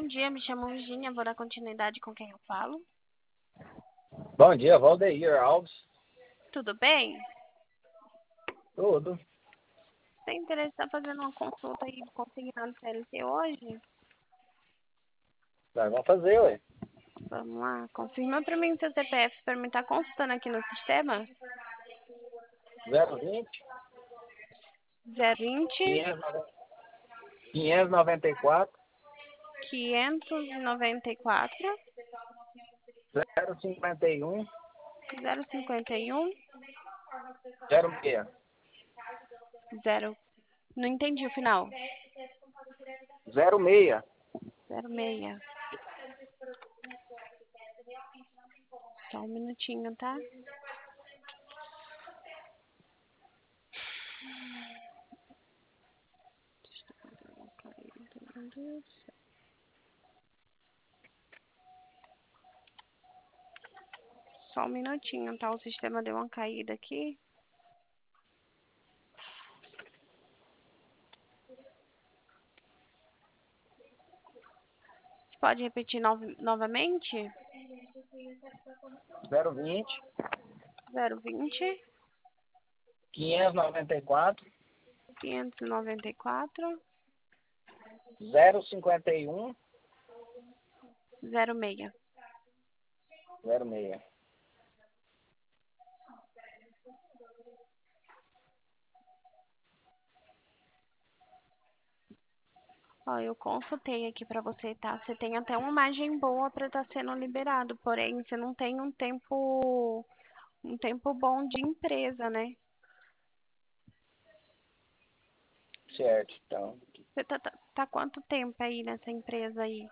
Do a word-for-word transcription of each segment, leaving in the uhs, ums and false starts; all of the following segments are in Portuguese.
Bom dia, me chamo Virginia, vou dar continuidade com quem eu falo. Bom dia, Valdeir Alves. Tudo bem? Tudo. Tem interesse em estar fazendo uma consulta aí de consignado C L T hoje? Nós vamos fazer, ué. Vamos lá. Confirma para mim o seu C P F para mim estar consultando aqui no sistema. zero vinte, zero vinte, quinhentos e noventa e quatro, quinhentos e noventa e quatro, zero cinquenta e um, zero cinquenta e um, zero seis. zero. Não entendi o final. zero seis. zero seis. Só um minutinho, tá? Só um minutinho, tá? O sistema deu uma caída aqui. Pode repetir no novamente? zero vinte, zero vinte, quinhentos e noventa e quatro, quinhentos e noventa e quatro, zero cinquenta e um, zero seis. zero seis. Ó, eu consultei aqui pra você, tá? Você tem até uma margem boa pra estar sendo liberado, porém você não tem um tempo um tempo bom de empresa, né? Certo, então. Você tá, tá, tá quanto tempo aí nessa empresa aí?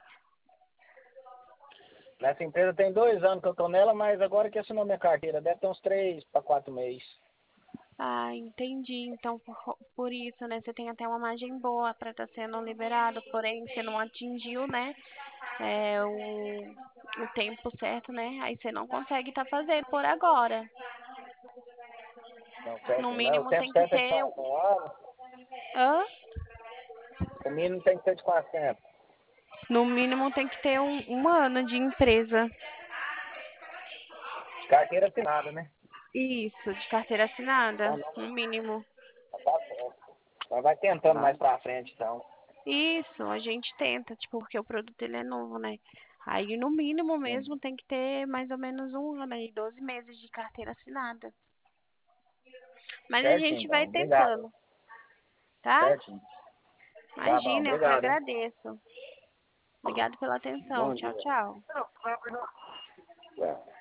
Nessa empresa tem dois anos que eu tô nela, mas agora que assinou minha carteira, deve ter uns três para quatro meses. Ah, entendi. Então, por, por isso, né? Você tem até uma margem boa para estar sendo liberado, porém você não atingiu, né? É, o, o tempo certo, né? Aí você não consegue estar fazendo por agora. Não, certo, No não. O mínimo tempo tem que certo é de ter. quatro um ano. Hã? O mínimo tem que ser de quatrocentos. No mínimo tem que ter um, um ano de empresa. De carteira assinada, né? Isso, de carteira assinada. Então, não, No mínimo. tá certo. Mas vai tentando Tá? mais pra frente, então. Isso, a gente tenta, tipo, porque o produto ele é novo, né? Aí no mínimo mesmo tem que ter mais ou menos um ano aí, doze meses de carteira assinada. Mas a Certinho, gente vai então. Obrigado. tentando, tá? Certinho. Tá bom, Imagina, eu que obrigado, hein? agradeço. Obrigado pela atenção. Bom Tchau, dia. tchau. É.